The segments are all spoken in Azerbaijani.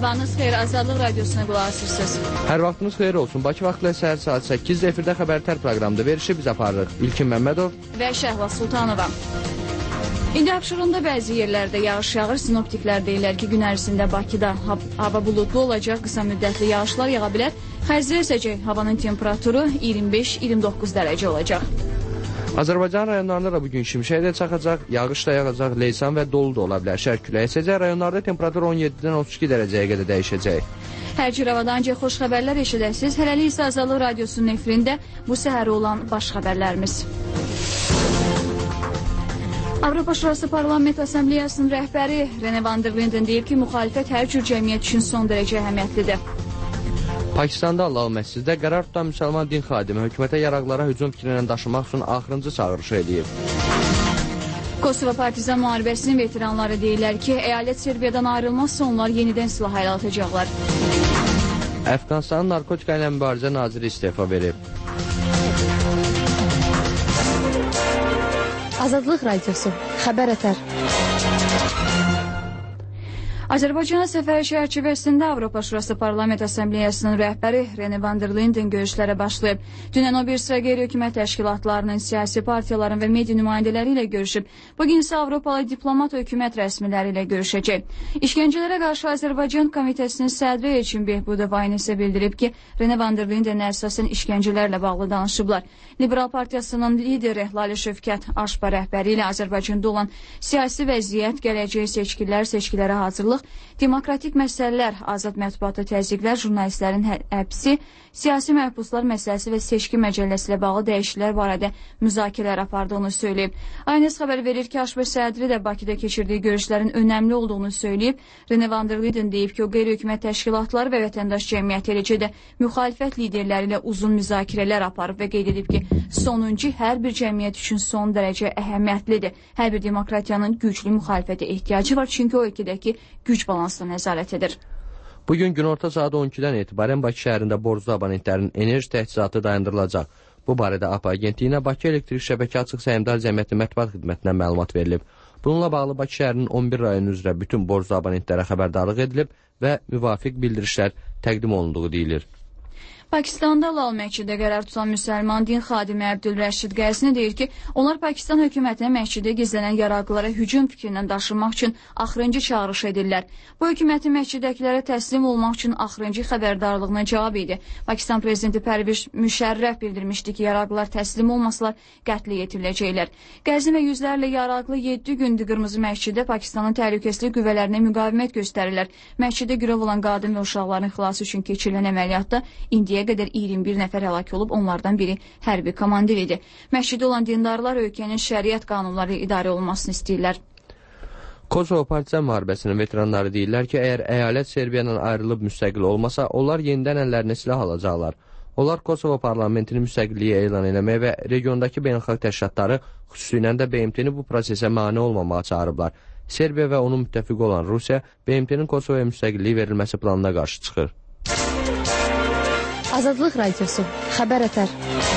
Sabahınız xeyir, Azadlıq Radiosuna qulaq asırsınız. Hər vaxtınız xeyir olsun. Bakı vaxtla səhər saat 8-də efirdə xəbərtər proqramda verişi biz aparırıq. İlkin Məmmədov və Şəhla Sultanova. İndi Abşeronda bəzi yerlərdə yağış yağır. Sinoptiklər deyirlər ki, gün ərzində Bakıda hava buludlu olacaq, qısa müddətli yağışlar yağa bilər. Xəzərə əsəcək, havanın temperaturu 25-29 dərəcə olacaq. Azərbaycan rayonlarında da bugün şimşək də çaxacaq, yağış da yağacaq, leysan və dolu da ola bilər. Şərq küləyi əsəcək, rayonlarda temperatur 17-dən 32 dərəcəyə qədər dəyişəcək. Hər cür havada ancaq xoş xəbərlər eşidəsiniz. Hələlik isə Azadlıq Radiosunun efirində bu səhər olan baş xəbərlərimiz. Avropa Şurası Parlament Assambleyasının rəhbəri Rene van der Linden deyib ki, müxalifət hər cür cəmiyyət üçün son dərəcə əhəmiyyətlidir. Pakistanda Allah məsciddə qərar tutan müsəlman din xadimi hökumətə yaraqlara hücum fikrindən daşımaq üçün axırıncı çağırışı edib. Kosovo Partizan müharibəsinin veteranları deyirlər ki, əyalət Serbiyadan ayrılmazsa onlar yenidən silah ələ atacaqlar. Əfqanistanın narkotika ilə mübarizə naziri istefa verib. Azadlıq Radiosu, xəbər ətər. Azərbaycana səfəri çərçivəsində Avropa Şurası Parlament Assambleyasının rəhbəri Rene van der Linden görüşlərə başlayıb. Dünən o bir sıra qeyri-hökumət təşkilatlarının, siyasi partiyaların və media nümayəndələri ilə görüşüb. Bugün isə Avropalı diplomat hökumət rəsmiləri ilə görüşəcək. İşgəncələrə qarşı Azərbaycan Komitəsinin sədri Elçin Behbudov isə bildirib ki, Rene van der Linden əsasən işgəncələrlə bağlı danışıblar. Liberal Partiyasının lideri Lalə Şövkət Aşba rəhbəri ilə Azərbaycanda olan siyasi vəziyyət, gələcək seçkilərə hazırlıq, demokratik məsələlər, azad mətbuata təzyiqlər, jurnalistlərin həbsi, siyasi məhbuslar məsələsi və seçki məcəlləsi ilə bağlı dəyişikliklər barədə müzakirələr apardığını söyləyib. Aynəs xəbər verir ki, Aşba sədri də Bakıda keçirdiyi görüşlərin önəmli olduğunu söyləyib. Rene van der Linden deyib ki, o qeyri-hökumət təşkilatları və vətəndaş cəmiyyəti, eləcə də müxalifət liderləri ilə uzun müzakirələr aparıb və qeyd edib ki, sonuncu hər bir cəmiyyət üçün son dərəcə əhəmiyyətlidir. Hər bir demokratiyanın güclü müxalifətə ehtiyacı var, çünki o ölkədəki güc balansına nəzarət edir. Bugün günorta saat 12-dən etibarən Bakı şəhərində borclu abonentlərin enerji təchizatı dayandırılacaq. Bu barədə APA agentliyinə Bakı Elektrik Şəbəkə Açıq Səhmdar Cəmiyyəti Mətbuat Xidmətindən məlumat verilib. Bununla bağlı Bakı şəhərinin 11 rayonu üzrə bütün borclu abonentlərə xəbərdarlıq edilib və müvafiq bildirişlər təqdim olunduğu deyilir. Pakistanda Lal məscidə qərar tutan müsəlman din xadimi Əbdülrəşid Qəzni deyir ki, onlar Pakistan hökumətinə məscidə gizlənən yaraqlılara hücum fikrindən daşınmaq üçün axırıncı çağırış edirlər. Bu hökumətin məsciddəkilərə təslim olmaq üçün axırıncı xəbərdarlığına cavab idi. Pakistan prezidenti Pərviz Müşərrəf bildirmişdi ki, yaraqlılar təslim olmasalar qətlə yetiriləcəklər. Qəzni və yüzlərlə yaraqlı 7 gündür Qırmızı məscidə Pakistanın təhlükəsizlik qüvvələrinə müqavimət göstərirlər. Məscidə girov olan qadın və uşaqların xilası üçün keçirilən əməliyyatda indiyə qədər 21 nəfər həlak olub, onlardan biri hərbi komandir idi. Məscidə olan dindarlar ölkənin şəriət qanunları idarə olunmasını istəyirlər. Kosovo Partizan müharibəsinin veteranları deyirlər ki, əgər əyalət Serbiyadan ayrılıb müstəqil olmasa, onlar yenidən əllərinə silah alacaqlar. Onlar Kosovo parlamentini müstəqilliyi elan eləməyə və regiondakı beynəlxalq təşkilatları, xüsusilə də BMT-ni bu prosesə mane olmamağa çağırıblar. Serbiya və onun müttəfiqi olan Rusiya, BMT-nin Kosovoya müstəqilliyi verilməsi planına qarşı çıxır. Azadlıq Radiosu, xəbər ətər.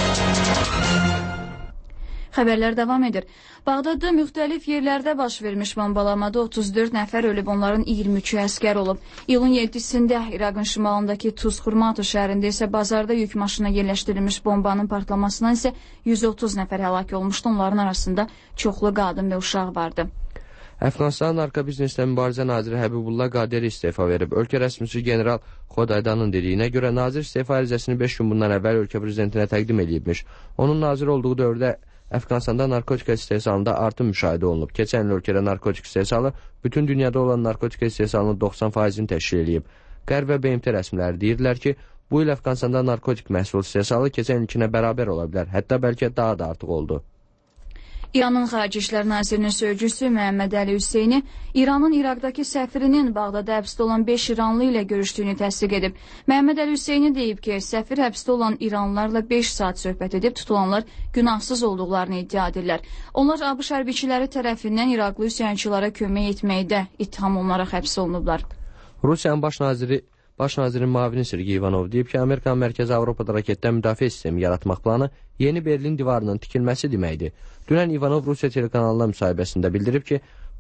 Xəbərlər davam edir. Bağdadda müxtəlif yerlərdə baş vermiş bombalamada 34 nəfər ölüb, onların 23-ü əskər olub. İyulun 7-sində İraqın şimalındakı Tuz-Xurmatu şəhərində isə bazarda yük maşına yerləşdirilmiş bombanın partlamasından isə 130 nəfər həlak olmuşdu. Onların arasında çoxlu qadın və uşaq vardı. Əfqanistanın arka bizneslə mübarizə naziri Həbibullah Qaderi istefa verib. Ölkə rəsmisi general Xodaydanın dediyinə görə nazir istefa ərizəsini 5 gün bundan əvvəl ölkə prezidentinə təqdim edibmiş. Onun nazir olduğu dövrdə Əfqanistanda narkotika istehsalında artım müşahidə olunub. Keçən il ölkədə narkotik istehsalı bütün dünyada olan narkotika istehsalının 90%-ni təşkil edib. Qərb və BMT rəsmiləri deyirlər ki, bu il Əfqanistanda narkotik məhsul istehsalı keçən ilkinə bərabər ola bilər. Hətta bəlkə daha da artıq oldu. İranın Xarici İşlər Nazirinin sözcüsü Məhəmməd Əli Hüseyni İranın İraqdakı səfirinin Bağdada həbsdə olan 5 İranlı ilə görüşdüyünü təsdiq edib. Məhəmməd Əli Hüseyni deyib ki, səfir həbsdə olan İranlılarla 5 saat söhbət edib, tutulanlar günahsız olduqlarını iddia edirlər. Onlar ABŞ hərbiçiləri tərəfindən İraqlı üsyançılara kömək etməkdə ittiham olunaraq həbs olunublar. Rusiyanın Baş nazirin müavini Sergey Ivanov deyib ki, Amerikanın Mərkəzi Avropada raketdən müdafiə sistemi yaratmaq planı yeni Berlin divarının tikilməsi deməkdir. Dünən Ivanov Rusiya telekanalına müsahibəsində bildirib ki,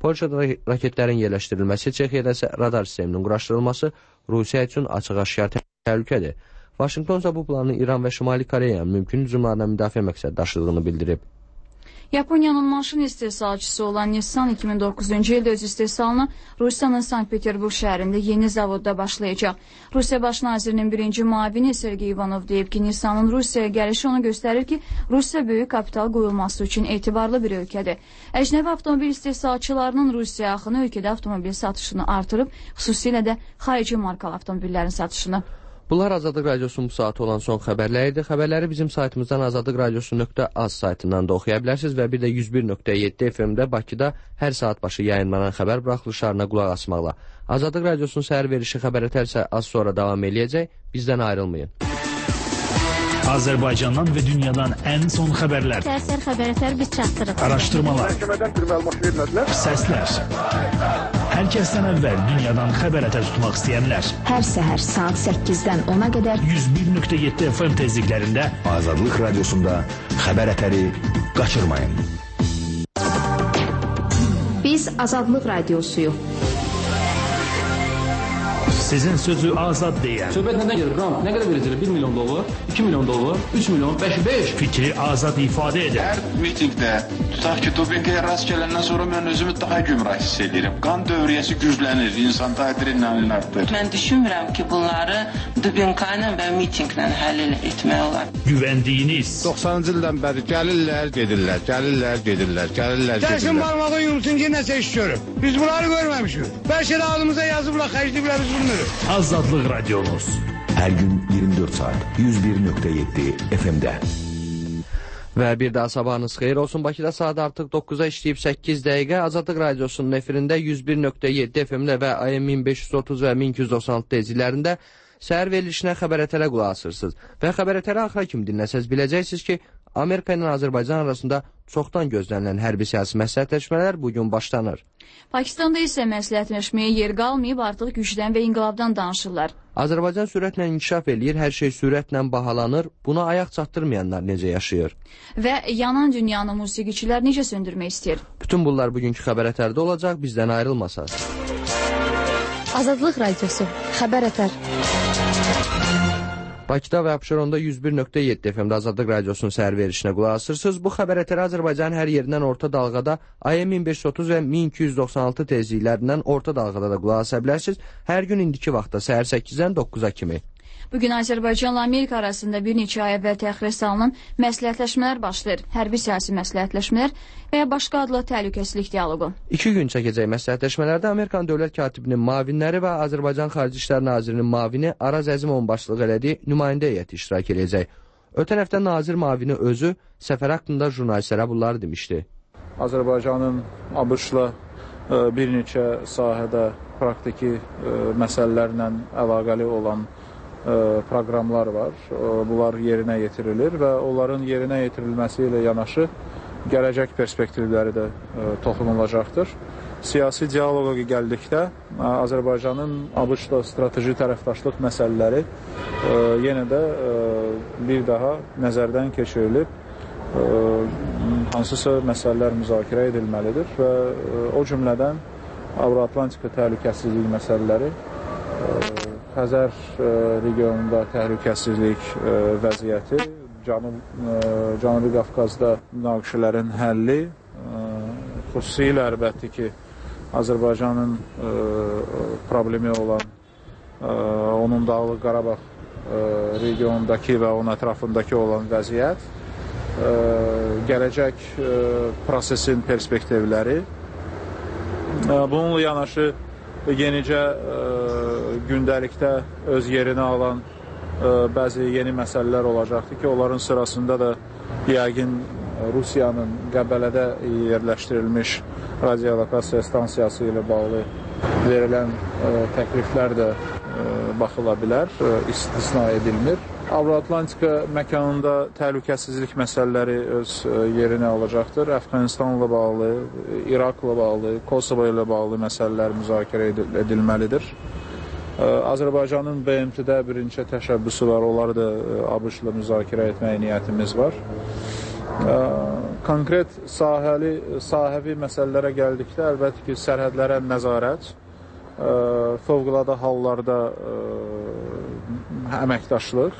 Polşada raketlərin yerləşdirilməsi, Çexiyada isə radar sisteminin quraşdırılması Rusiya üçün açıq-aşkar təhlükədir. Vaşinqton isə bu planın İran və Şimali Koreyanın mümkün hücumlarına müdafiə məqsəd daşıdığını bildirib. Yaponiyanın maşın istehsalçısı olan Nissan 2009-cu ildə öz istehsalını Rusiyanın Sankt-Peterburg şəhərində yeni zavodda başlayacaq. Rusiya Baş nazirinin birinci müavini Sergey Ivanov deyib ki, Nissanın Rusiyaya gəlişi onu göstərir ki, Rusiya böyük kapital qoyulması üçün etibarlı bir ölkədir. Əcnəbi avtomobil istehsalçılarının Rusiya axını ölkədə avtomobil satışını artırıb, xüsusilə də xarici markalı avtomobillərin satışını. Bunlar Azadlıq Radiosunun bu saatı olan son xəbərləridir. Xəbərləri bizim saytımızdan azadlıqradiosu.az saytından da oxuya bilərsiniz və bir də 101.7 FM-də Bakıda hər saat başı yayınlanan xəbər buraxılışlarına qulaq asmaqla. Azadlıq Radiosunun səhər verişi xəbərətər isə az sonra davam eləyəcək. Bizdən ayrılmayın. Azərbaycandan və dünyadan ən son xəbərlər. Təsir xəbərətər biz çatdırıq. Araşdırmalar. Səslər. Hər kəsdən əvvəl dünyadan xəbərətər tutmaq istəyənlər. Hər səhər saat 8-dən 10-a qədər 101.7 FM tezliklərində Azadlıq Radiosunda xəbərətəri qaçırmayın. Biz Azadlıq Radiosuyuq. Sizin sözü azad deyən. Söhbət nədən gedir? Ram, nə qədər verəcəklər? 1 milyon dollar, 2 milyon dollar, 3 milyon, 5. Fikri azad ifadə edir. Hər mitingdə, tutaq ki, dopinqə rast gələndən sonra mən özümü daha gümrah hiss edirəm. Qan dövriyyəsi güclənir, insanda adrenalin artır. Mən düşünmürəm ki, bunları dopinqə ilə və mitinqlə həll etmək olar. Güvəndiyiniz. 90-cı ildən bəri gəlirlər, gedirlər. Gəlsin barmağı yumsun ki, nəsə iş görüb. Biz bunları görməmişik. Bəlkə də adımıza yazıblar, xərcliblər, biz bilmirik. Azadlıq Radiomuz. Hər gün 24 saat 101.7 FM-də. Və bir daha sabahınız xeyir olsun. Bakıda saat artıq 9-a işləyib 8 dəqiqə. Azadlıq Radiosunun efirində 101.7 FM-də və AM 1530 və 1296 tezliklərində səhər verilişinə xəbərətərə qulaq asırsınız. Və xəbərətərə axıra kimi dinləsəz biləcəksiniz ki, Amerika ilə Azərbaycan arasında çoxdan gözlənilən hərbi siyasi məsləhətləşmələr bugün başlanır. Pakistanda isə məsləhətləşməyə yer qalmayıb, artıq gücdən və inqilabdan danışırlar. Azərbaycan sürətlə inkişaf eləyir, hər şey sürətlə bahalanır. Buna ayaq çatdırmayanlar necə yaşayır? Və yanan dünyanı musiqiçilər necə söndürmək istəyir? Bütün bunlar bugünkü xəbərətərdə olacaq, bizdən ayrılmasaz. Azadlıq Radiosu, xəbərətər. Bakıda və Abşeronda 101.7 FM-də Azadlıq Radiosunun səhər verişinə qulaq asırsınız. Bu xəbərətəri Azərbaycanın hər yerindən orta dalğada AM 1530 və 1296 tezliklərindən orta dalğada da qulaq asa bilərsiniz. Hər gün indiki vaxtda səhər 8-dən 9-a kimi. Bugün Azərbaycanla Amerika arasında bir neçə ay əvvəl təxirə salınan məsləhətləşmələr başlayır. Hərbi siyasi məsləhətləşmələr və ya başqa adlı təhlükəsizlik dialoqu. 2 gün çəkəcək məsləhətləşmələrdə Amerikan dövlət katibinin müavinləri və Azərbaycan Xarici İşlər Nazirinin müavini Araz Əzimovun başçılıq elədiyi nümayəndə heyəti iştirak edəcək. Ötən həftə nazir müavini özü səfər haqqında jurnalistlərə bunları demişdi. Azərbaycanın ABŞ-la bir neçə sahədə praktiki məsələlərlə əlaqəli olan proqramlar var. Bunlar yerinə yetirilir və onların yerinə yetirilməsi ilə yanaşı gələcək perspektivləri də toxunulacaqdır. Siyasi dialoqa gəldikdə Azərbaycanın ABŞ-la strateji tərəfdaşlıq məsələləri yenə də bir daha nəzərdən keçirilib, hansısa məsələlər müzakirə edilməlidir və o cümlədən Avro-Atlantika təhlükəsizlik məsələləri, Xəzər regionunda təhlükəsizlik vəziyyəti, Cənubi Qafqazda münaqişələrin həlli, xüsusilə əlbəttə ki, Azərbaycanın problemi olan onun Dağlıq Qarabağ regionundakı və onun ətrafındakı olan vəziyyət, gələcək prosesin perspektivləri, bununla yanaşı yenicə gündəlikdə öz yerini alan bəzi yeni məsələlər olacaqdır ki, onların sırasında da yəqin Rusiyanın Qəbələdə yerləşdirilmiş radiolokasiya stansiyası ilə bağlı verilən təkliflər də baxıla bilər, istisna edilmir. Avro-Atlantika məkanında təhlükəsizlik məsələləri öz yerini alacaqdır. Əfqanistanla bağlı, İraqla bağlı, Kosovo ilə bağlı məsələlər müzakirə edilməlidir. Azərbaycanın BMT-də bir neçə təşəbbüsü var, onları da ABŞ-la müzakirə etməyə niyyətimiz var. Konkret sahəvi məsələlərə gəldikdə, əlbəttə ki, sərhədlərə nəzarət, fövqəladə hallarda əməkdaşlıq,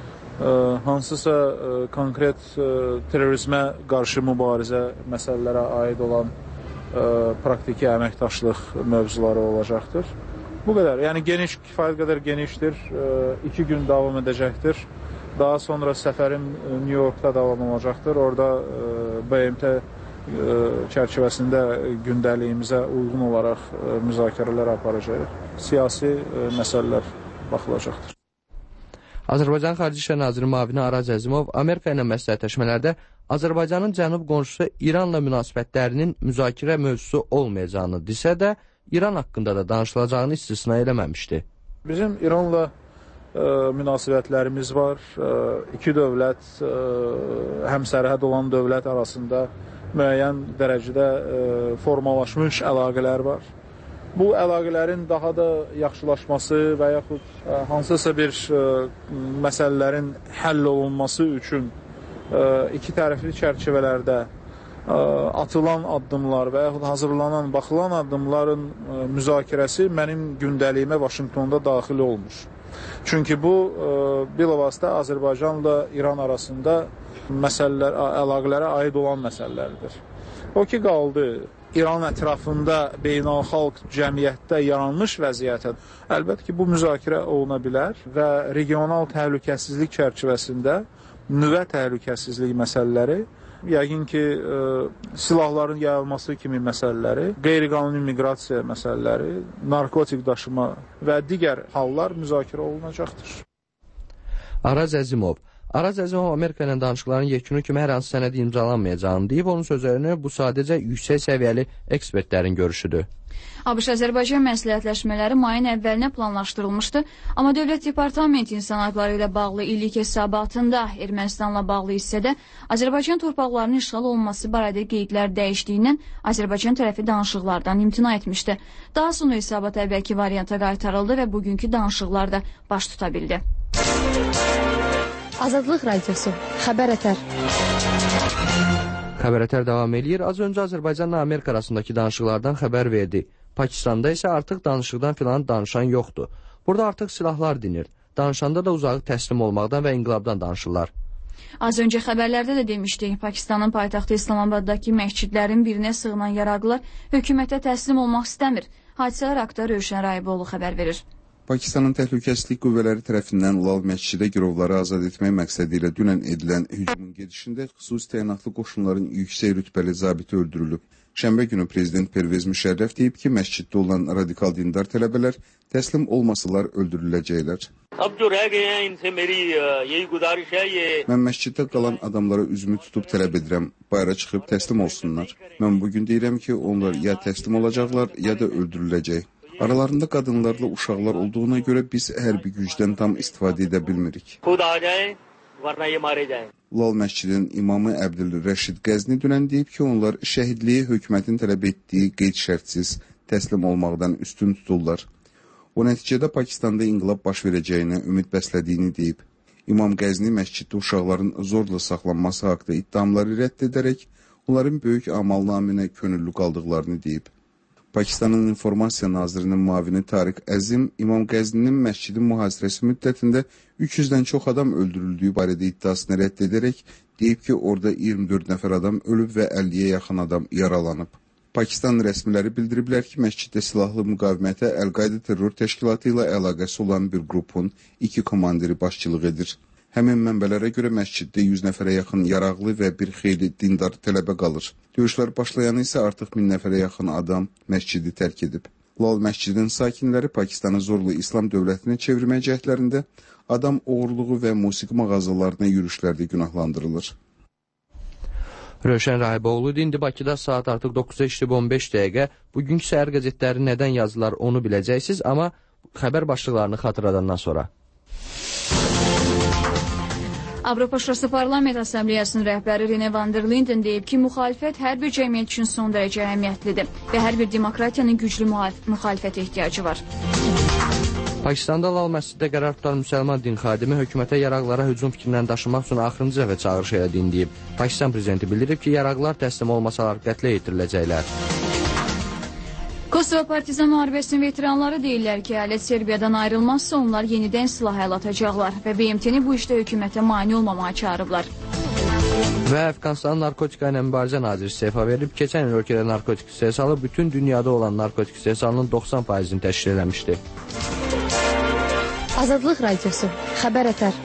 hansısa konkret terrorizmə qarşı mübarizə məsələlərə aid olan praktiki əməkdaşlıq mövzuları olacaqdır. Bu qədər, yəni kifayət qədər genişdir, 2 gün davam edəcəkdir. Daha sonra səfərim New Yorkda davam olacaqdır. Orada BMT çərçivəsində gündəliyimizə uyğun olaraq müzakirələr aparacaq. Siyasi məsələlər baxılacaqdır. Azərbaycan Xarici İşlər Naziri müavini Araz Əzimov Amerika ilə məsləhətləşmələrdə Azərbaycanın cənub qonşusu İranla münasibətlərinin müzakirə mövzusu olmayacağını desə də, İran haqqında da danışılacağını istisna eləməmişdi. Bizim İranla münasibətlərimiz var. İki dövlət, həm sərhəd olan dövlət arasında müəyyən dərəcədə formalaşmış əlaqələr var. Bu əlaqələrin daha da yaxşılaşması və yaxud hansısa bir məsələlərin həll olunması üçün iki tərəfli çərçivələrdə atılan addımlar və yaxud hazırlanan, baxılan addımların müzakirəsi mənim gündəliyimə Vaşinqtonda daxil olmuş. Çünki bu, bilavasitə Azərbaycanla İran arasında əlaqələrə aid olan məsələlərdir. O ki, qaldı İran ətrafında beynəlxalq cəmiyyətdə yaranmış vəziyyətə. Əlbəttə ki, bu müzakirə oluna bilər və regional təhlükəsizlik çərçivəsində nüvə təhlükəsizlik məsələləri, yəqin ki, silahların yayılması kimi məsələləri, qeyri-qanuni miqrasiya məsələləri, narkotik daşıma və digər hallar müzakirə olunacaqdır. Araz Əzimov Amerika ilə danışıqların yekunu kimi hər hansı sənəd imzalanmayacağını deyib, onun sözlərini bu sadəcə yüksək səviyyəli ekspertlərin görüşüdür. ABŞ-Azərbaycan məsləhətləşmələri mayın əvvəlinə planlaşdırılmışdı, amma Dövlət Departamenti insan haqları ilə bağlı illik hesabatında Ermənistanla bağlı hissədə Azərbaycan torpaqlarının işğal olunması barədə qeydlər dəyişdiyindən Azərbaycan tərəfi danışıqlardan imtina etmişdi. Daha sonra hesabat əvvəlki varianta qaytarıldı və bugünkü danışıqlarda baş tuta bildi. Azadlıq Radiosu, Xəbər Ətər. Xəbər Ətər davam eləyir. Az öncə Azərbaycanla Amerika arasındakı danışıqlardan xəbər verdi. Pakistanda isə artıq danışıqdan filan danışan yoxdur. Burada artıq silahlar dinir. Danışanda da uzağı təslim olmaqdan və inqilabdan danışırlar. Az öncə xəbərlərdə də demişdik, Pakistanın paytaxtı İslamabaddakı məscidlərin birinə sığınan yaraqlılar hökumətə təslim olmaq istəmir. Hadisələr haqqında Rövşən Rayıboğlu xəbər verir. Pakistanın təhlükəsizlik qüvvələri tərəfindən Lal məscidə girovları azad etmək məqsədi ilə dünən edilən hücumun gedişində xüsusi təyinatlı qoşunların yüksək rütbəli zabiti öldürülüb. Şənbə günü Prezident Pervez Müşərrəf deyib ki, məsciddə olan radikal dindar tələbələr təslim olmasalar öldürüləcəklər. Mən məsciddə qalan adamlara üzümü tutub tələb edirəm, bayra çıxıb təslim olsunlar. Mən bugün deyirəm ki, onlar ya təslim olacaqlar, ya da öldürüləcək. Aralarında qadınlarla uşaqlar olduğuna görə biz hərbi gücdən tam istifadə edə bilmirik. Lal məscidin imamı Əbdülrəşid Qəzni dünən deyib ki, onlar şəhidliyi hökumətin tələb etdiyi qeyd şərtsiz təslim olmaqdan üstün tuturlar. O nəticədə Pakistanda inqilab baş verəcəyini ümid bəslədiyini deyib. İmam Qəzni məsciddə uşaqların zorla saxlanması haqda iddiamları rədd edərək, onların böyük amal naminə könüllü qaldıqlarını deyib. Pakistanın İnformasiya Nazirinin müavini Tariq Əzim İmam Qəzninin məscidin mühasirəsi müddətində 300-dən çox adam öldürüldüyü barədə iddiasını rədd edərək deyib ki, orada 24 nəfər adam ölüb və 50-yə yaxın adam yaralanıb. Pakistan rəsmiləri bildiriblər ki, məsciddə silahlı müqavimətə Əl-Qayda terror təşkilatı ilə əlaqəsi olan bir qrupun 2 komandiri başçılıq edir. Həmin mənbələrə görə məsciddə 100 nəfərə yaxın yaraqlı və bir xeyli dindar tələbə qalır. Döyüşlər başlayanı isə artıq 1000 nəfərə yaxın adam məscidi tərk edib. Lal məscidin sakinləri Pakistanı zorla İslam dövlətinə çevirmək cəhdlərində adam oğurluğu və musiqi mağazalarına yürüşlərdə günahlandırılır. Rövşən Rayıboğlu indi Bakıda saat artıq 9-a işlib 15 dəqiqə. Bugünkü səhər qəzetləri nədən yazılar onu biləcəksiniz, amma xəbər başlıqlarını xatırladandan sonra. Avropa Şurası Parlament Assambleyasının rəhbəri Rene van der Linden deyib ki, müxalifət hər bir cəmiyyət üçün son dərəcə əhəmiyyətlidir və hər bir demokratiyanın güclü müxalifətə ehtiyacı var. Pakistanda Lal məsciddə qərar tutan müsəlman din xadimi hökumətə yaraqlara hücum fikrindən daşımaq üçün axırıncı dəfə çağırış elədiyini deyib. Pakistan prezidenti bildirib ki, yaraqlar təslim olmasalar qətlə yetiriləcəklər. Kosovo Partizan müharibəsinin veteranları deyirlər ki, əyalət Serbiyadan ayrılmazsa onlar yenidən silah əl atacaqlar və BMT-ni bu işdə hökumətə mane olmamağa çağırıblar. Və Əfqanistanın narkotika ilə mübarizə naziri istefa verib, keçən il ölkədə narkotik istehsalı bütün dünyada olan narkotik istehsalının 90%-ni təşkil eləmişdi. Azadlıq Radiosu, xəbər ətər.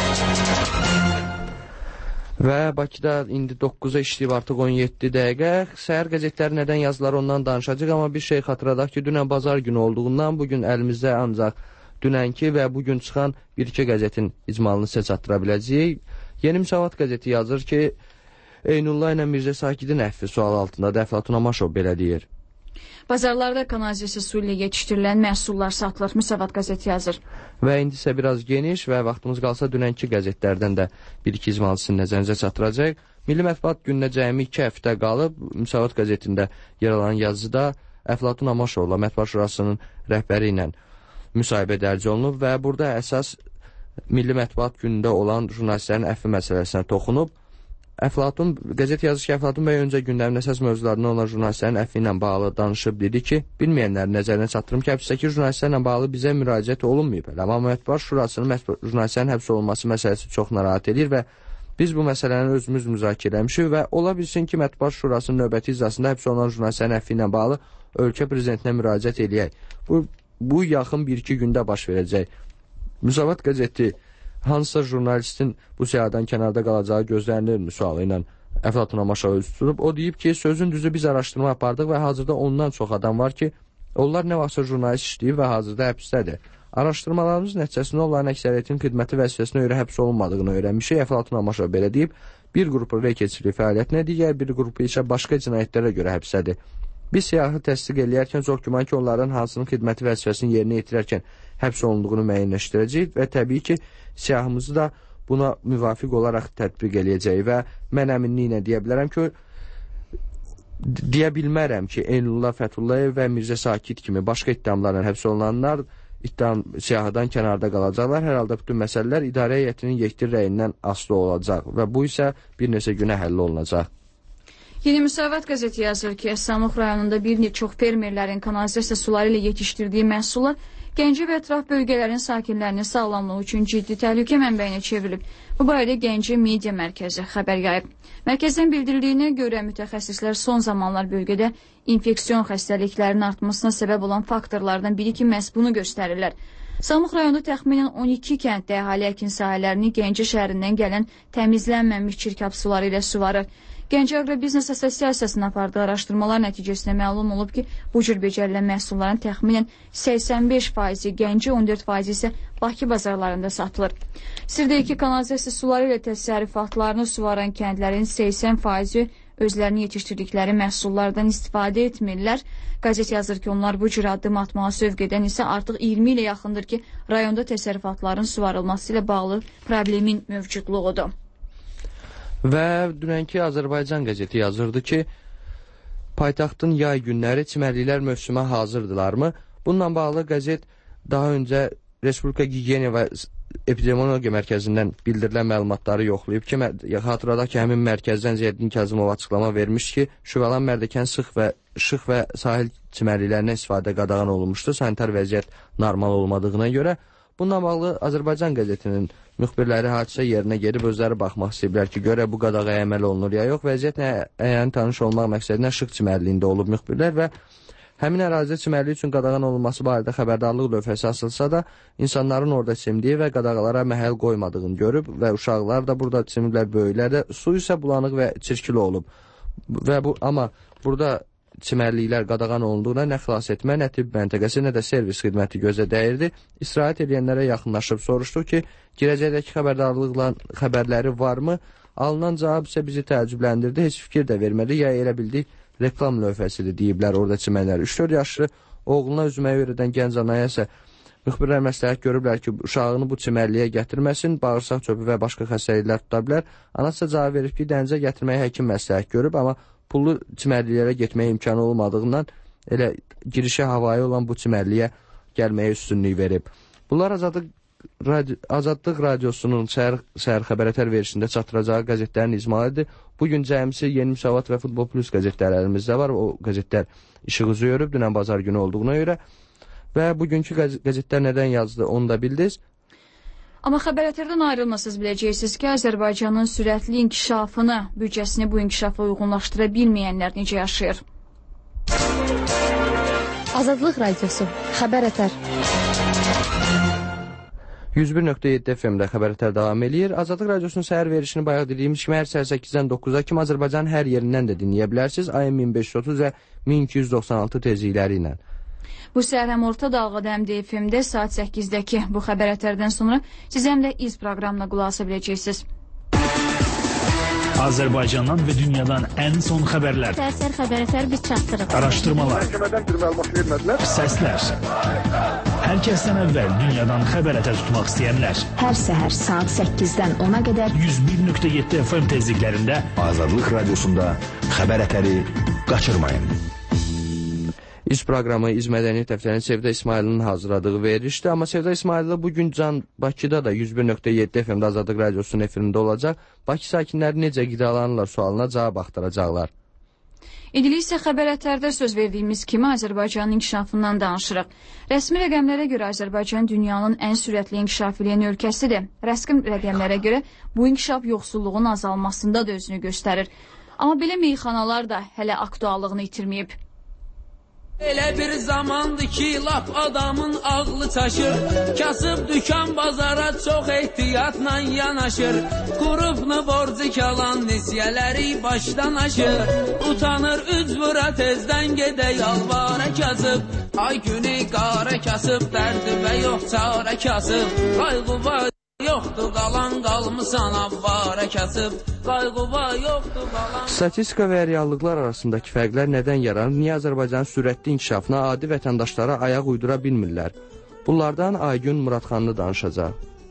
Və Bakıda indi 9-a işləyib artıq 17 dəqiqə. Səhər qəzetləri nədən yazılar ondan danışacaq, amma bir şey xatırladaq ki, dünən bazar günü olduğundan bugün əlimizdə ancaq dünənki və bugün çıxan bir-iki qəzetin icmalını sizə çatdıra biləcəyik. Yeni Müsavat qəzeti yazır ki, Eynullah ilə Mirzə Sakidin əhvi sual altında Əflatun Amaşov belə deyir. Bazarlarda kanalizasiya su ilə yetişdirilən məhsullar satılır, Müsavat qəzeti yazır. Və indi isə biraz geniş və vaxtımız qalsa dünənki qəzetlərdən də bir-iki icmalısını nəzərinizə çatdıracaq. Milli Mətbuat gününə cəmi 2 həftə qalıb, Müsavat qəzetində yer alan yazıda Əflatun Amaşovla Mətbuat Şurasının rəhbəri ilə müsahibə dərc olunub və burada əsas Milli Mətbuat günündə olan jurnalistlərin əfvi məsələsinə toxunub. Əflatun, qəzet yazır ki, Əflatun bəy öncə gündəmin əsas mövzularından olan jurnalistlərin əfvi ilə bağlı danışıb, dedi ki, bilməyənlərin nəzərinə çatdırım ki, həbsdəki jurnalistlərlə bağlı bizə müraciət olunmayıb. Amma Mətbuat Şurasının jurnalistlərin həbs olunması məsələsi çox narahat edir və biz bu məsələni özümüz müzakirə eləmişik və ola bilsin ki, Mətbuat Şurasının növbəti iclasında həbs olunan jurnalistlərin əfvi ilə bağlı ölkə prezidentinə müraciət eləyək. Bu yaxın 1-2 gündə baş verəcək. Müsavat qəzeti hansısa jurnalistin bu siyahıdan kənarda qalacağı gözlənilirmi sualı ilə Əflatun Amaşova üz tutub. O deyib ki, sözün düzü biz araşdırma apardıq və hazırda ondan çox adam var ki, onlar nə vaxtsa jurnalist işləyib və hazırda həbsdədir. Araşdırmalarımız nəticəsində onların əksəriyyətin xidməti vəzifəsinə görə həbs olunmadığını öyrənmişik. Əflatun Amaşova belə deyib, bir qrupu reykeçilik fəaliyyətinə, digər bir qrupu isə başqa cinayətlərə görə həbsdədir. Biz siyahı təsdiq eləyərkən çox güman ki, onların hansının xidməti vəzifəsini yerinə yetirərkən həbs olunduğunu müəyyənləşdirəcəyik və təbii ki, siyahımızı da buna müvafiq olaraq tətbiq eləyəcək və mən əminliklə deyə bilmərəm ki, Eynullah Fəthullayev və Mirzə Sakid kimi başqa ittihamlarla həbs olunanlar siyahıdan kənarda qalacaqlar. Hər halda bütün məsələlər idarə heyətinin yekdir rəyindən asılı olacaq və bu isə bir neçə günə həll olunacaq. Yeni Müsavat qəzeti yazır ki, Samux rayonunda bir çox fermerlərin kanalizasiya suları ilə yetişdirdiyi məhsullar Gəncə və ətraf bölgələrin sakinlərinin sağlamlığı üçün ciddi təhlükə mənbəyinə çevrilib. Bu barədə Gəncə Media Mərkəzi xəbər yayıb. Mərkəzdən bildirildiyinə görə mütəxəssislər son zamanlar bölgədə infeksiyon xəstəliklərinin artmasına səbəb olan faktorlardan biri ki, məhz bunu göstərirlər. Samux rayonu təxminən 12 kənddə əhali əkin sahələrini Gəncə şəhərindən gələn təmizlənməmiş çirkab suları ilə suvarır. Gəncə Aqrobiznes Assosiasiyasının apardığı araşdırmalar nəticəsində məlum olub ki, bu cür becərilən məhsulların təxminən 85%-i Gəncə, 14% isə Bakı bazarlarında satılır. Sirdəki kanalizasiya suları ilə təsərrüfatlarını suvaran kəndlərin 80%-i özlərini yetişdirdikləri məhsullardan istifadə etmirlər. Qəzet yazır ki, onlar bu cür addım atmağa sövq edən isə artıq 20 ilə yaxındır ki, rayonda təsərrüfatların suvarılması ilə bağlı problemin mövcudluğudur. Və dünənki Azərbaycan qəzeti yazırdı ki, paytaxtın yay günləri çimərliklər mövsümə hazırdılarmı? Bununla bağlı qəzet daha öncə Respublika Gigiyena və Epidemiologiya Mərkəzindən bildirilən məlumatları yoxlayıb ki, xatırladaq ki, həmin mərkəzdən Ziyəddin Kazımov açıqlama vermiş ki, Şüvəlan, Mərdəkən, Şıx və sahil çimərliklərindən istifadə qadağan olunmuşdu, sanitar vəziyyət normal olmadığına görə. Bununla bağlı Azərbaycan qəzetinin müxbirləri hadisə yerinə gedib özləri baxmaq istəyiblər ki, görə bu qadağaya əməl olunur ya yox. Vəziyyətlə əyani tanış olmaq məqsədinə Şıx çimərliyində olub müxbirlər və həmin ərazidə çimərlik üçün qadağan olunması barədə xəbərdarlıq lövhəsi asılsa da, insanların orada çimdiyi və qadağalara məhəl qoymadığını görüb və uşaqlar da burada çimiblər, böyüklər də. Su isə bulanıq və çirkili olub. Amma burada çimərliklər qadağan olunduğuna nə xilas etmə, nə tibb məntəqəsi, nə də servis xidməti gözə dəyirdi. İstirahət edənlərə yaxınlaşıb soruşduq ki, girəcəkdəki xəbərləri varmı? Alınan cavab isə bizi təəccübləndirdi, heç fikir də vermədi, ya elə bildik reklam lövhəsidir deyiblər orada çimənlər. 3-4 yaşlı oğluna üzməyi öyrədən gənc anaya isə müxbirlər məsləhət görüblər ki, uşağını bu çimərliyə gətirməsin, bağırsaq çöpü və başqa xəstəliklər tuta bilər. Anası cavab verib ki, dənizə gətirməyə həkim məsləhət görüb, amma pullu çimərliklərə getməyə imkanı olmadığından elə girişə havayı olan bu çimərliyə gəlməyə üstünlük verib. Bunlar Azadlıq Radiosunun səhər xəbərətər verişində çatdıracağı qəzetlərin icmalıdır. Bugün cəmsi Yeni Müsavat və Futbol Plus qəzetlərimizdə var. O qəzetlər işığızı görüb, dünən bazar günü olduğuna görə. Və bugünkü qəzetlər nədən yazdı, onu da bildiniz. Amma xəbərətərdən ayrılmasınız, biləcəksiniz ki, Azərbaycanın sürətli inkişafını, büdcəsini bu inkişafa uyğunlaşdıra bilməyənlər necə yaşayır? Azadlıq Radiosu, xəbərətər. 101.7 FM-də xəbərətər davam edir. Azadlıq Radiosunun səhər verişini bayaq dediyimiz kimi hər səhər 8-dən 9-a kimi Azərbaycanın hər yerindən də dinləyə bilərsiniz. AM 1530 və 1296 tezlikləri ilə. Bu səhər həm orta dalğada həm də FM-də saat 8-dəki bu xəbərətərdən sonra siz həm də iz proqramına qulaq asa biləcəksiniz. Azərbaycandan və dünyadan ən son xəbərlər. Səhər xəbərətər biz çatdırıq. Araşdırmalar. Məhkəmədən bir məlumat vermədilər. Səslər. Hər kəsdən əvvəl dünyadan xəbərətər tutmaq istəyənlər. Hər səhər saat 8-dən 10-a qədər 101.7 FM tezliklərində Azadlıq Radiosunda xəbərətəri qaçırmayın. İz proqramı İz Mədəniyyət Dəftərinin Sevda İsmailinin hazırladığı verilişdir. Amma Sevda İsmail'la bugün Can Bakıda da 101.7 FM'də Azadlıq Radiosunun efirində olacaq. Bakı sakinləri necə qidalanırlar sualına cavab axtaracaqlar. İdilik isə xəbərətərdə söz verdiyimiz kimi Azərbaycanın inkişafından danışırıq. Rəsmi rəqəmlərə görə Azərbaycan dünyanın ən sürətli inkişaf edən ölkəsidir. Rəsmi rəqəmlərə görə bu inkişaf yoxsulluğun azalmasında da özünü göstərir. Amma belə meyxanalar da hələ aktuallığını itirməyib. Elə bir zamandır ki, lap adamın ağlı çaşır. Kasıb dükan bazara çox ehtiyatla yanaşır. Qurubnu borcu kalan nisiyələri başdan aşır. Utanır ücvura tezdən gedə yalvara kasıb. Ay günü qara kasıb, dərdi və yox çara kasıb. Qayğı var yoxdur qalan qalmısan avvara kasıb. Statistika və reallıqlar arasındakı fərqlər nədən yaranır? Niyə Azərbaycanın sürətli inkişafına adi vətəndaşlara ayaq uydura bilmirlər? Bunlardan Aygün Muradxanlı danışacaq.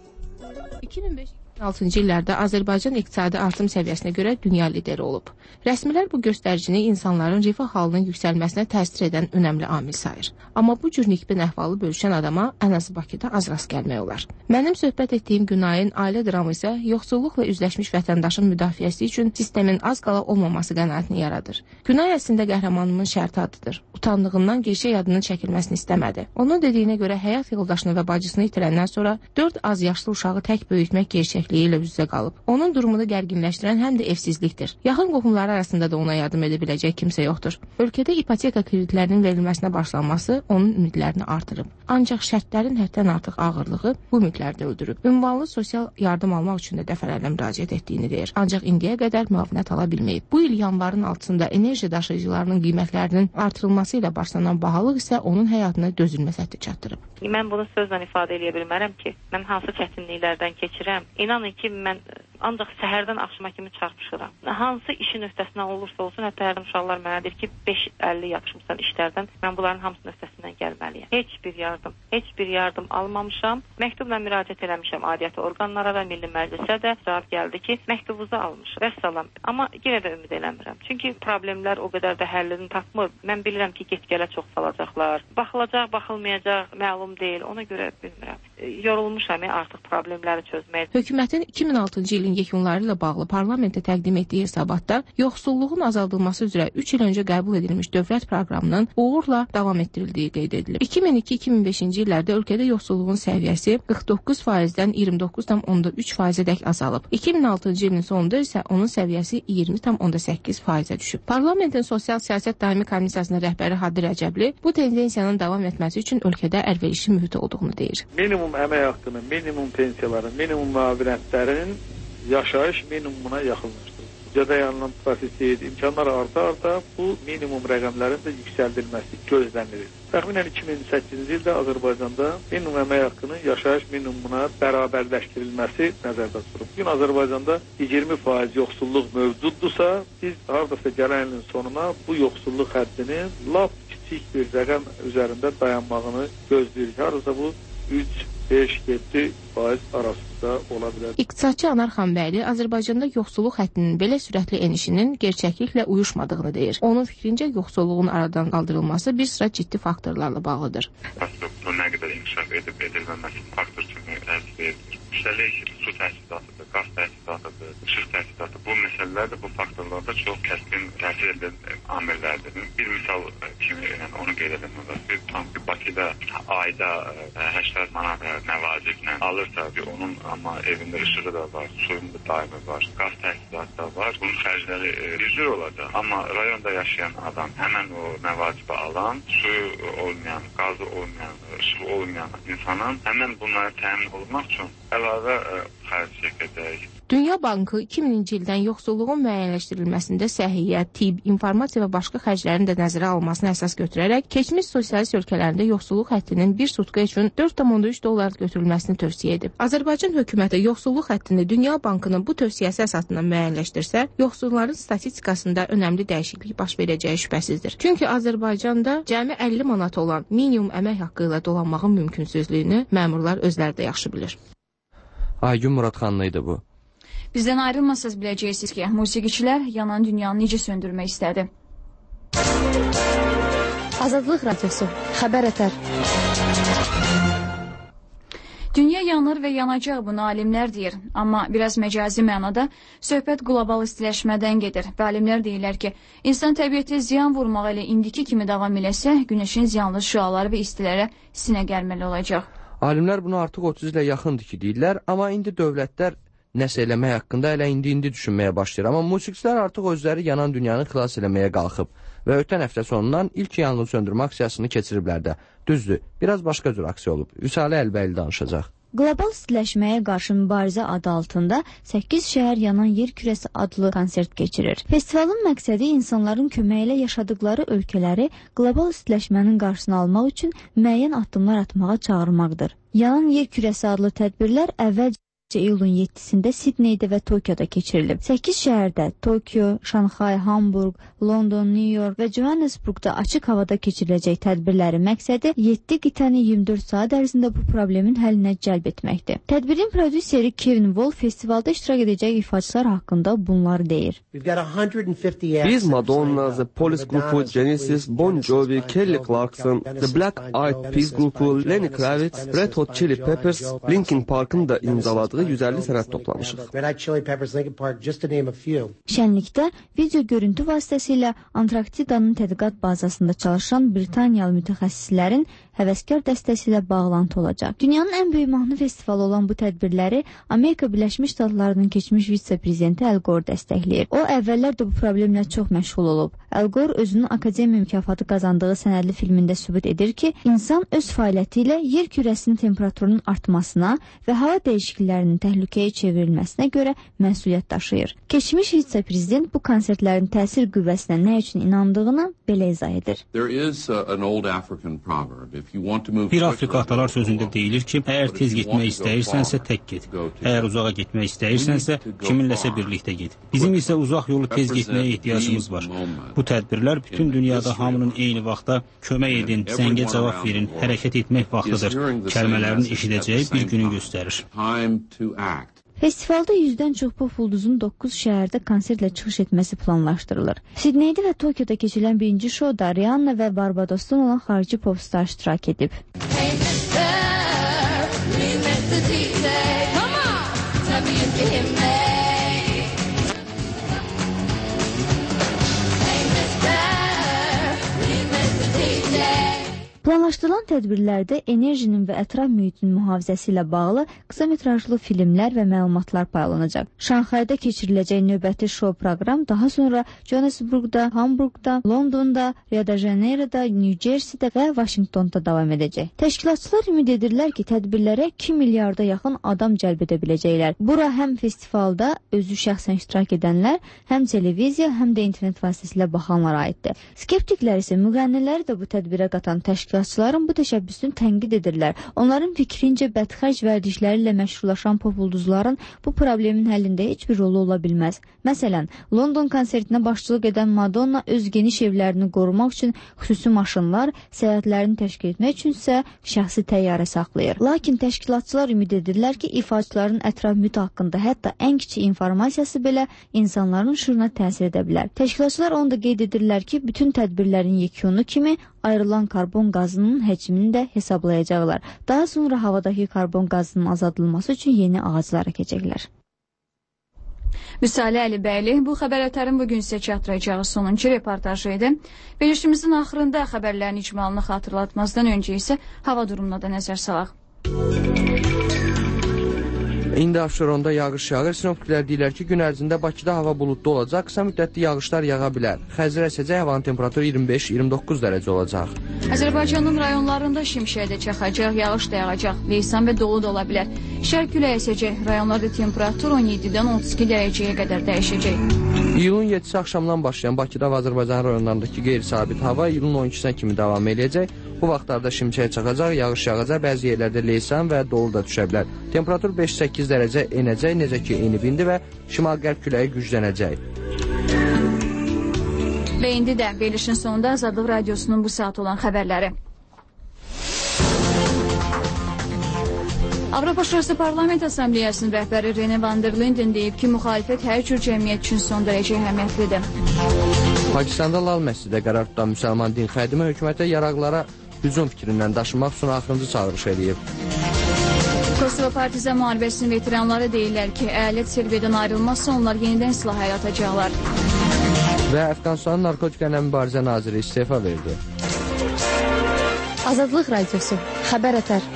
2005-2006-cı illərdə Azərbaycan iqtisadi artım səviyyəsinə görə dünya lideri olub. Rəsmilər bu göstəricini insanların rifah halının yüksəlməsinə təsir edən önəmli amil sayır. Amma bu cür nikbin əhvalı bölüşən adama ən azı Bakıda az rast gəlmək olar. Mənim söhbət etdiyim Günayın ailə dramı isə yoxsulluqla üzləşmiş vətəndaşın müdafiəsi üçün sistemin az qala olmaması qənaətini yaradır. Günay əslində qəhrəmanımın şərti adıdır. Utandığından gerçək adının çəkilməsini istəmədi. Onun dediyinə görə həyat yoldaşını və bacısını itirəndən sonra 4 az yaşlı uşağı tək böyütmək gerçəkliyi ilə üz-üzə qalıb. Onun durumunu gərginləşdirən həm də evsizlikdir. Yaxın qohumları arasında da ona yardım edə biləcək kimsə yoxdur. Ölkədə ipoteka kreditlərinin verilməsinə başlanması onun ümidlərini artırıb. Ancaq şərtlərin həddən artıq ağırlığı bu ümidləri öldürüb. Ünvanlı sosial yardım almaq üçün də dəfələrlə müraciət etdiyini deyir. Ancaq indiyə qədər müavinət ala bilməyib. Bu il yanvarın 6-sında enerji daşıyıcılarının qiymətlərinin artırılması ilə başlanan bahalıq isə onun həyatına dözülməz həddə çatdırıb. Mən bunu sözlə ifadə edə bilmərəm ki, mən hansı çətinliklərdən keçirəm. İnanın ki, mən ancaq səhərdən axşama kimi çarpışıram. Hansı işin öhdəsindən olursa olsun, hətta hərdən uşaqlar mənə deyir ki, 5-50 yapışmışsan işlərdən, mən bunların hamısının öhdəsindən gəlməliyəm. Heç bir yardım almamışam. Məktubla müraciət eləmişəm aidiyyəti orqanlara və Milli Məclisə də cavab gəldi ki, məktubunuzu almış. Vəssalam. Amma yenə də ümid eləmirəm. Çünki problemlər o qədər də həllini tapmır. Mən bilirəm ki, get-gələ çox salacaqlar. Baxılacaq, baxılmayacaq, məlum deyil. Ona görə bilmirəm. Yorulmuşam artıq problemləri çözməyə. Hökumətin 2006-cı ilin yekunları ilə bağlı parlamentə təqdim etdiyi hesabatda yoxsulluğun azaldılması üzrə 3 il öncə qəbul edilmiş dövlət proqramının uğurla davam etdirildiyi qeyd edilir. 2002-2005-ci illərdə ölkədə yoxsulluğun səviyyəsi 49%-dən 29,3%-ə azalıb. 2006-cı ilin sonunda isə onun səviyyəsi 20,8%-ə düşüb. Parlamentin Sosial Siyasət Daimi Komissiyasının rəhbəri Hadi Rəcəbli bu tendensiyanın davam etməsi üçün ölkədə əlverişli mühit olduğunu deyir. Minimum əmək haqqının, minimum pensiyaların, minimum müavinətlərin yaşayış minimumuna yaxınlaşdırılır. Dayanılan prosesi, imkanlar arta bu minimum rəqəmlərin də yüksəldilməsi gözlənilir. Təxminən 2008-ci ildə Azərbaycanda minimum əmək haqqının yaşayış minimumuna bərabərləşdirilməsi nəzərdə tutulub. Bugün Azərbaycanda 20% yoxsulluq mövcuddursa, biz hardasa gələn ilin sonuna bu yoxsulluq həddinin lap kiçik bir rəqəm üzərində dayanmağını gözləyirik. Hardasa bu 3-5-7% arasında ola bilər. İqtisadçı Anar Xanbəyli Azərbaycanda yoxsulluq həddinin belə sürətli enişinin gerçəkliklə uyuşmadığını deyir. Onun fikrincə yoxsulluğun aradan qaldırılması bir sıra ciddi faktorlarla bağlıdır. Поскольку на некоторые inkişaf edib edilməməsi faktor kimi təsir edir. Üstəlik su təchizatı, qaz təchizatı, işıq təchizatı bu məsələlər də bu faktorlarda çox kəskin təsir edən amillərdir. Bir misal kimi onu qeyd etmək olar ki, tam ki Bakıda ayda 80 manat nəvaziblə alırsa, onun amma evində işığı da var, suyun da daimi var, qaz təchizatı da var. Bunun xərcləri üzür olacaq. Amma rayonda yaşayan adam həmən o nəvazibə alan, suyu olmayan, qazı olmayan, işığı olmayan insanın həmən bunları təmin olmaq üçün əlavə xərc çəkəcək. Dünya Bankı 2000-ci ildən yoxsulluğun müəyyənləşdirilməsində səhiyyə, tibb, informasiya və başqa xərclərin də nəzərə alınmasını əsas götürərək, keçmiş sosialist ölkələrində yoxsulluq həddinin bir sutka üçün $4,3 götürülməsini tövsiyə edib. Azərbaycan hökuməti yoxsulluq həddini Dünya Bankının bu tövsiyəsi əsasından müəyyənləşdirsə, yoxsulların statistikasında önəmli dəyişiklik baş verəcəyi şübhəsizdir. Çünki Azərbaycanda cəmi 50 manat olan minimum əmək haqqı ilə dolanmağın mümkünsüzlüyünü məmurlar özləri də yaxşı bilir. Aygün Muradxanlı idi bu. Bizdən ayrılmasaz biləcəksiniz ki, musiqiçilər yanan dünyanı necə söndürmək istədi. Azadlıq Radiosu, xəbər ətər. Dünya yanır və yanacaq, bunu alimlər deyir. Amma biraz məcazi mənada söhbət qlobal istiləşmədən gedir. Və alimlər deyirlər ki, insan təbiətə ziyan vurmaq ilə indiki kimi davam eləsə, günəşin ziyanlı şüaları və istilərə sinə gəlməli olacaq. Alimlər bunu artıq 30 ilə yaxındır ki, deyirlər, amma indi dövlətlər nəsə eləmək haqqında elə indi düşünməyə başlayır. Amma musiqiçilər artıq özləri yanan dünyanı xilas eləməyə qalxıb və ötən həftə sonundan ilk yanğın söndürmə aksiyasını keçiriblər də. Düzdür, biraz başqa cür aksiya olub. Vüsalə Əlbəyli danışacaq. Qlobal istiləşməyə qarşı mübarizə adı altında 8 şəhər yanan yer kürəsi adlı konsert keçirir. Festivalın məqsədi insanların köməyi ilə yaşadıkları ölkələri qlobal istiləşmənin qarşısını almaq üçün müəyyən addımlar atmağa çağırmaqdır. Yanan yer kürəsi adlı tədbirlər əvvəlcə iyulun 7-sində Sidneydə və Tokyoda keçirilib. 8 şəhərdə Tokyo, Şanxay, Hamburg, London, New York və Johannesburgda açıq havada keçiriləcək tədbirlərin məqsədi 7 qitəni 24 saat ərzində bu problemin həllinə cəlb etməkdir. Tədbirin prodüseri Kevin Wolf festivalda iştirak edəcək ifaçılar haqqında bunları deyir. Biz Madonna, The Police qrupu, Genesis, Bon Jovi, Kelly Clarkson, The Black Eyed Peas qrupu, Lenny Kravitz, Red Hot Chili Peppers, Linkin Park'ın da imzaladığı 150 sənət toplamışıq. Şənlikdə video görüntü vasitəsilə Antarktidanın tədqiqat bazasında çalışan Britaniyalı mütəxəssislərin həvəskar dəstəsi ilə bağlantı olacaq. Dünyanın ən böyük mahnı festivalı olan bu tədbirləri Amerika Birləşmiş Ştatlarının keçmiş vitse-prezidenti Al Gore dəstəkləyir. O, əvvəllər də bu problemlə çox məşğul olub. Al Gore özünün akademiya mükafatı qazandığı sənədli filmində sübut edir ki, insan öz fəaliyyəti ilə yer kürəsinin temperaturunun artmasına və hava dəyişikliklərinin təhlükəyə çevrilməsinə görə məsuliyyət daşıyır. Keçmiş vitse-prezident bu konsertlərin təsir qüvvəsinə nə üçün inandığını belə izah edir. Bir Afrika atalar sözündə deyilir ki, əgər tez getmək istəyirsənsə tək get. Əgər uzağa getmək istəyirsənsə kiminləsə birlikdə get. Bizim isə uzaq yolu tez getməyə ehtiyacımız var. Bu tədbirlər bütün dünyada hamının eyni vaxtda kömək edin, zəngə cavab verin, hərəkət etmək vaxtıdır. Kəlmələrini eşidəcəyi bir günü göstərir. Festivalda 100-dən çox pop ulduzun 9 şəhərdə konsertlə çıxış etməsi planlaşdırılır. Sidneydə və Tokyoda keçirilən birinci şouda Rihanna və Barbadosdan olan xarici popstar iştirak edib. Planlaşdırılan tədbirlərdə enerjinin və ətraf mühitin mühafizəsi ilə bağlı qısametrajlı filmlər və məlumatlar paylanacaq. Şanxayda keçiriləcək növbəti şou proqram daha sonra Johannesburgda, Hamburgda, Londonda, Rio de Janeiro'da, New Jersey'də və Washingtonda davam edəcək. Təşkilatçılar ümid edirlər ki, tədbirlərə 2 milyarda yaxın adam cəlb edə biləcəklər. Bura həm festivalda özü şəxsən iştirak edənlər, həm televiziya, həm də internet vasitəsilə baxanlara aiddir. Skeptiklər isə müğənniləri də bu tədbirə qatan təşkilatçıların bu təşəbbüsünü tənqid edirlər. Onların fikrincə bədxərc vərdişləri ilə məşhurlaşan pop ulduzların bu problemin həllində heç bir rolu ola bilməz. Məsələn, London konsertinə başçılıq edən Madonna öz geniş evlərini qorumaq üçün xüsusi maşınlar, səyahətlərini təşkil etmək üçünsə şəxsi təyyarə saxlayır. Lakin təşkilatçılar ümid edirlər ki, ifaçıların ətraf mühit haqqında hətta ən kiçik informasiyası belə insanların şuuruna təsir edə bilər. Təşkilatçılar onu da qeyd edirlər ki, bütün tədbirlərin yekunu kimi ayrılan karbon qazı qazının həcmini də hesablayacaqlar. Daha sonra havadakı karbon qazının azaldılması üçün yeni ağaclar əkəcəklər. Müsalə Əlibəyli, bu xəbər ötərin bugün sizə çatdıracağı sonuncu reportajı idi. Verilişimizin axırında xəbərlərin icmalını xatırlatmazdan öncə isə hava durumuna da nəzər salaq. İndi Abşeronda yağış yağır. Sinoptiklər deyirlər ki, gün ərzində Bakıda hava buludlu olacaq. Qısa müddətli yağışlar yağa bilər. Xəzər əsəcək, havanın temperaturu 25-29 dərəcə olacaq. Azərbaycanın rayonlarında şimşək də çaxacaq, yağış da yağacaq. Leysan və dolu da ola bilər. Şərq küləyi əsəcək. Rayonlarda temperatur 17-dən 32 dərəcəyə qədər dəyişəcək. İyulun 7-si axşamdan başlayan Bakıda və Azərbaycan rayonlarındakı qeyri-sabit hava iyulun 12-sinə kimi davam edəcək. Bu vaxtlarda şimşək çaxacaq, yağış yağacaq, bəzi yerlərdə leysan və dolu da düşə bilər. Temperatur 5-8 dərəcə enəcək, necə ki enib-indi və şimal-qərb küləyi güclənəcək. Və indi də verilişin sonunda Azadlıq Radiosunun bu saat olan xəbərləri. Avropa Şurası Parlament Assambleyasının rəhbəri Rene van der Linden deyib ki, müxalifət hər cür cəmiyyət üçün son dərəcə əhəmiyyətlidir. Pakistanda Lal məscidə qərar tutan müsəlman din xədimi hökumətə yaraqlara hücum fikrindən daşınmaq üçün axırıncı çağırış edib. Kosovo Partizan müharibəsinin veteranları deyirlər ki, əyalət Serbiyadan ayrılmazsa onlar yenidən silah yaratacaqlar. Və Əfqanistanın narkotiklərlə mübarizə naziri istefa verdi. Azadlıq Radiosu, xəbər ötər.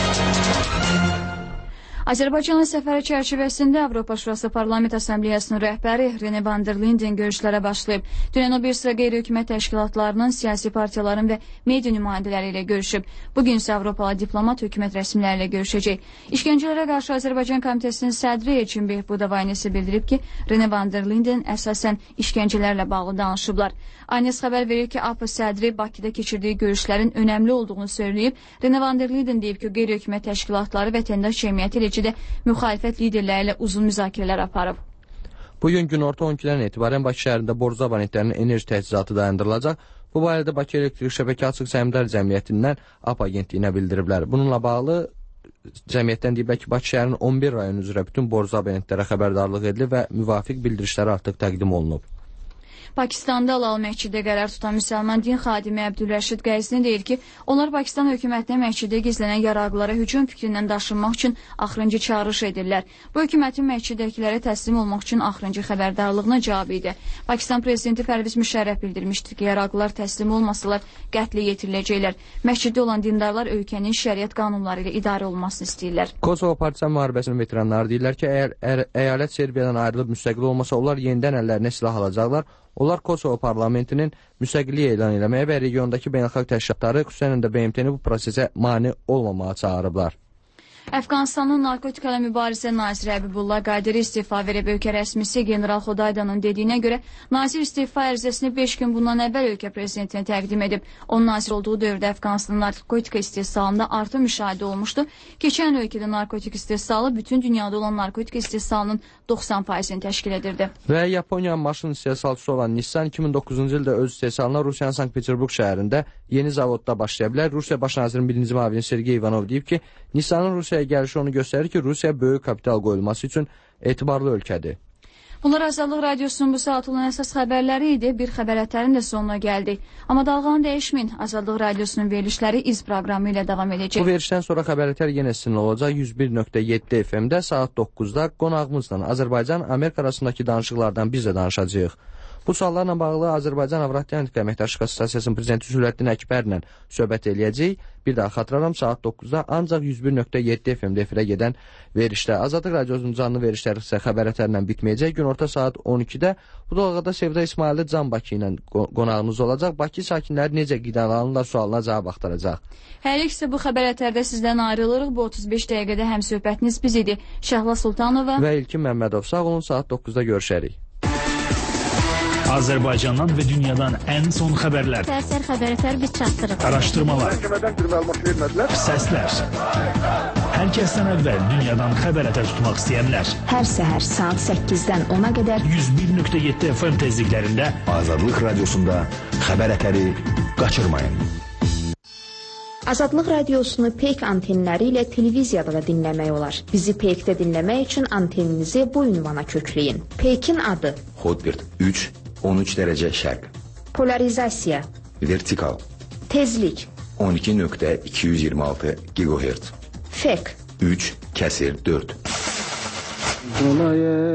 Azərbaycanın səfəri çərçivəsində Avropa Şurası Parlament Assambleyasının rəhbəri Rene van der Linden görüşlərə başlayıb. Dünən o bir sıra qeyri-hökumət təşkilatlarının, siyasi partiyaların və media nümayəndələri ilə görüşüb. Bugün isə Avropalı diplomat hökumət rəsmiləri ilə görüşəcək. İşgəncələrə qarşı Azərbaycan Komitəsinin sədri Elçin Behbuda Vaynesi bildirib ki, Rene van der Linden əsasən işgəncələrlə bağlı danışıblar. Aynes xəbər verir ki, AP sədri Bakıda keçirdiyi görüşlərin önəmli olduğunu söyləyib. Rene van der Linden deyib ki, qeyri-hökumət təşkilatları vətəndaş cəmiyyəti ilə də müxalifət liderləri ilə uzun müzakirələr aparıb. Bugün günorta 12-dən etibarən Bakı şəhərində borc abonentlərinin enerji təchizatı dayandırılacaq. Bu barədə Bakı Elektrik Şəbəkə Açıq Səhmdar Cəmiyyətindən AP agentliyinə bildiriblər. Bununla bağlı cəmiyyətdən deyiblər ki, Bakı şəhərinin 11 rayon üzrə bütün borc abonentlərə xəbərdarlıq edilib və müvafiq bildirişlər artıq təqdim olunub. Pakistanda Lal məscidə qərar tutan müsəlman din xadimi Əbdülrəşid Qəzni deyir ki, onlar Pakistan hökumətinə məscidə gizlənən yaraqlılara hücum fikrindən daşınmaq üçün axırıncı çağırış edirlər. Bu hökumətin məsciddəkilərə təslim olmaq üçün axırıncı xəbərdarlığına cavab idi. Pakistan prezidenti Pərviz Müşərrəf bildirmişdir ki, yaraqlılar təslim olmasalar qətlə yetiriləcəklər. Məsciddə olan dindarlar ölkənin şəriət qanunları ilə idarə olmasını istəyirlər. Kosovo Partizan müharibəsinin veteranları deyirlər ki, əgər əyalət Serbiyadan ayrılıb müstəqil olmasa, onlar yenidən əllərinə silah alacaqlar. Onlar Kosovo parlamentinin müstəqillik elan eləməyə və regiondakı beynəlxalq təşkilatları, xüsusən də BMT-ni bu prosesə mane olmamağa çağırıblar. Əfqanistanın narkotikala mübarizə naziri Həbibullah Qadiri istifa verib. Ölkə rəsmisi General Xodaydanın dediyinə görə nazir istifa ərizəsini 5 gün bundan əvvəl ölkə prezidentinə təqdim edib. Onun nazir olduğu dövrdə Əfqanistanın narkotika istehsalında artım müşahidə olmuşdu. Keçən ölkədə narkotik istehsalı bütün dünyada olan narkotik istehsalının 90%-ni təşkil edirdi. Və Yaponiyanın maşın istehsalçısı olan Nissan 2009-cu ildə öz istehsalına Rusiyanın Sankt-Peterburg şəhərində yeni zavodda başlaya bilər. Rusiya baş nazirinin birinci müavini Sergey Ivanov deyib ki, Nissanın Rusiyaya gəlişi onu göstərir ki, Rusiya böyük kapital qoyulması üçün etibarlı ölkədir. Bunlar Azadlıq Radiosunun bu saat olan əsas xəbərləri idi. Bir xəbər ətərin də sonuna gəldik. Amma dalğanı dəyişməyin. Azadlıq Radiosunun verilişləri iz proqramı ilə davam edəcək. Bu verilişdən sonra xəbər ətər yenə sizinlə olacaq. 101.7 FM-də saat 9-da qonağımızla Azərbaycan-Amerika arasındakı danışıqlardan biz də danışacağıq. Bu suallarla bağlı Azərbaycan Avrasiya Texnika Əməkdaşlıq Assosiasiyasının prezidenti Zülləddin Əkbərlə söhbət eləyəcəyik. Bir daha xatırlaram, saat 9-da ancaq 101.7 FM-də efirə gedən verilişdə. Azadlıq Radiosunun canlı verilişləri isə xəbər ətərlə bitməyəcək. Günorta saat 12-də bu dalğada Sevda İsmailli Can Bakı ilə qonağımız olacaq. Bakı sakinləri necə qidalanırlar sualına cavab axtaracaq. Hələ isə bu xəbər ətərdə sizdən ayrılırıq. Bu 35 dəqiqədə həm söhbətiniz biz idi. Şəhla Sultanova və İlkin Məmmədov. Sağ olun, saat 9-da görüşərik. Azərbaycandan və dünyadan ən son xəbərlər. Səhər xəbər ətər biz çatdırıq. Araşdırmalar. Səslər. Hər kəsdən əvvəl dünyadan xəbər ətər tutmaq istəyənlər. Hər səhər saat 8-dən 10-a qədər 101.7 FM tezliklərində Azadlıq Radiosunda xəbər ətəri qaçırmayın. Azadlıq Radiosunu Peyk antenləri ilə televiziyada da dinləmək olar. Bizi Peykdə dinləmək üçün anteninizi bu ünvana kökləyin. Peykin adı Hotbird 3, 13 dərəcə şərq. Polarizasiya, Vertikal, tezlik, 12.226 GHz. FEC 3/4